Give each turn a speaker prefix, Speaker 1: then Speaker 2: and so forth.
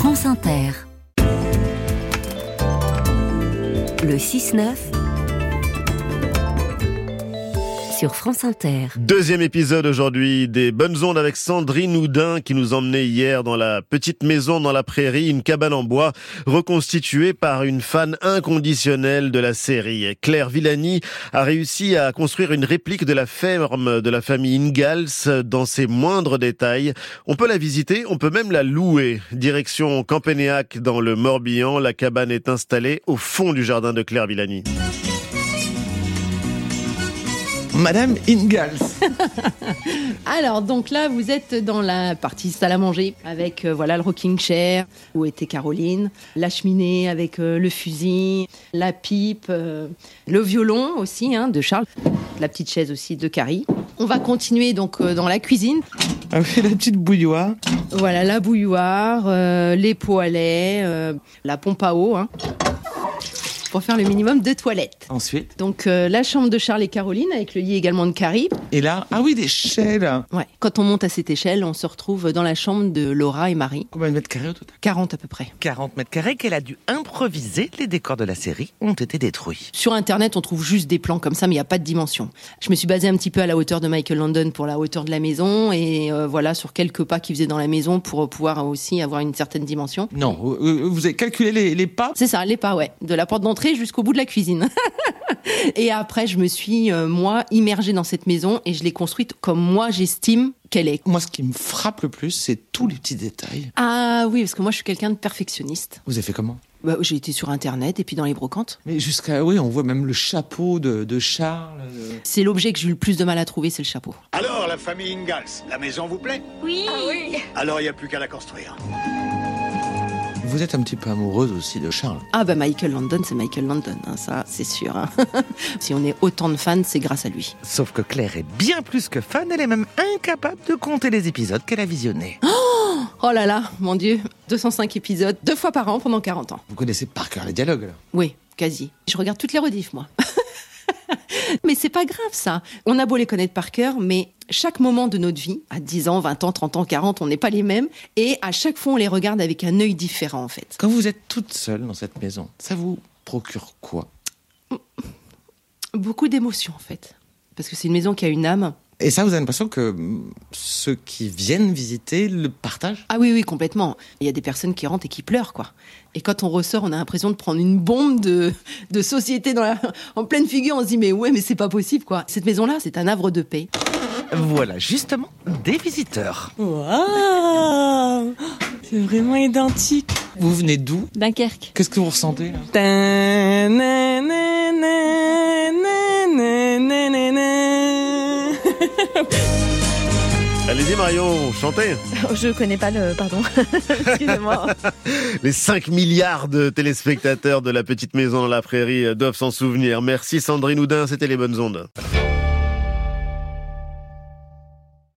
Speaker 1: France Inter. Le 6-9 sur France Inter.
Speaker 2: Deuxième épisode aujourd'hui des Bonnes Ondes avec Sandrine Houdin qui nous emmenait hier dans la petite maison dans la prairie, une cabane en bois reconstituée par une fan inconditionnelle de la série. Claire Villani a réussi à construire une réplique de la ferme de la famille Ingalls dans ses moindres détails. On peut la visiter, on peut même la louer. Direction Campénéac dans le Morbihan, la cabane est installée au fond du jardin de Claire Villani.
Speaker 3: Madame Ingalls.
Speaker 4: Alors, donc là, vous êtes dans la partie salle à manger avec le rocking chair où était Caroline, la cheminée avec le fusil, la pipe, le violon aussi de Charles, la petite chaise aussi de Carrie. On va continuer donc dans la cuisine.
Speaker 3: Ah oui, la petite bouilloire.
Speaker 4: Voilà, la bouilloire, les pots à lait, la pompe à eau. Pour faire le minimum de toilettes.
Speaker 3: Ensuite.
Speaker 4: Donc la chambre de Charles et Caroline avec le lit également de Carrie.
Speaker 3: Et là, ah oui, des échelles.
Speaker 4: Ouais. Quand on monte à cette échelle, on se retrouve dans la chambre de Laura et Marie.
Speaker 3: Combien de mètres carrés au total ?
Speaker 4: 40 à peu près.
Speaker 5: 40 mètres carrés qu'elle a dû improviser. Les décors de la série ont été détruits.
Speaker 4: Sur Internet, on trouve juste des plans comme ça, mais il n'y a pas de dimension. Je me suis basée un petit peu à la hauteur de Michael Landon pour la hauteur de la maison et sur quelques pas qu'il faisait dans la maison pour pouvoir aussi avoir une certaine dimension.
Speaker 3: Non, vous avez calculé les pas ?
Speaker 4: C'est ça, les pas, ouais. De la porte d'entrée jusqu'au bout de la cuisine. Et après, je me suis, immergée dans cette maison et je l'ai construite comme moi, j'estime qu'elle est.
Speaker 3: Moi, ce qui me frappe le plus, c'est tous les petits détails.
Speaker 4: Ah oui, parce que moi, je suis quelqu'un de perfectionniste.
Speaker 3: Vous avez fait comment ?
Speaker 4: J'ai été sur Internet et puis dans les brocantes.
Speaker 3: Mais on voit même le chapeau de Charles.
Speaker 4: C'est l'objet que j'ai eu le plus de mal à trouver, c'est le chapeau.
Speaker 6: Alors, la famille Ingalls, la maison vous plaît ?
Speaker 7: Oui. Ah oui.
Speaker 6: Alors, il n'y a plus qu'à la construire.
Speaker 3: Vous êtes un petit peu amoureuse aussi de Charles.
Speaker 4: Ah Michael Landon, c'est Michael Landon, ça c'est sûr. Si on est autant de fans, c'est grâce à lui.
Speaker 5: Sauf que Claire est bien plus que fan, elle est même incapable de compter les épisodes qu'elle a visionnés.
Speaker 4: Oh là là, mon Dieu, 205 épisodes, 2 fois par an pendant 40 ans.
Speaker 3: Vous connaissez par cœur les dialogues, là ?
Speaker 4: Oui, quasi. Je regarde toutes les rediffs, moi. Mais c'est pas grave, ça. On a beau les connaître par cœur, mais chaque moment de notre vie, à 10 ans, 20 ans, 30 ans, 40, on n'est pas les mêmes. Et à chaque fois, on les regarde avec un œil différent, en fait.
Speaker 3: Quand vous êtes toute seule dans cette maison, ça vous procure quoi ?
Speaker 4: Beaucoup d'émotions, en fait. Parce que c'est une maison qui a une âme.
Speaker 3: Et ça, vous avez l'impression que ceux qui viennent visiter le partagent ?
Speaker 4: Ah oui, complètement. Il y a des personnes qui rentrent et qui pleurent, quoi. Et quand on ressort, on a l'impression de prendre une bombe de société en pleine figure. On se dit, mais c'est pas possible, quoi. Cette maison-là, c'est un havre de paix.
Speaker 5: Voilà justement des visiteurs.
Speaker 7: Waouh, c'est vraiment identique.
Speaker 3: Vous venez d'où ?
Speaker 7: Dunkerque.
Speaker 3: Qu'est-ce que vous ressentez, là ?
Speaker 2: Allez-y Marion, chantez.
Speaker 7: Je connais pas pardon. Excusez-moi.
Speaker 2: Les 5 milliards de téléspectateurs de la petite maison dans la prairie doivent s'en souvenir. Merci Sandrine Houdin, c'était les Bonnes Ondes.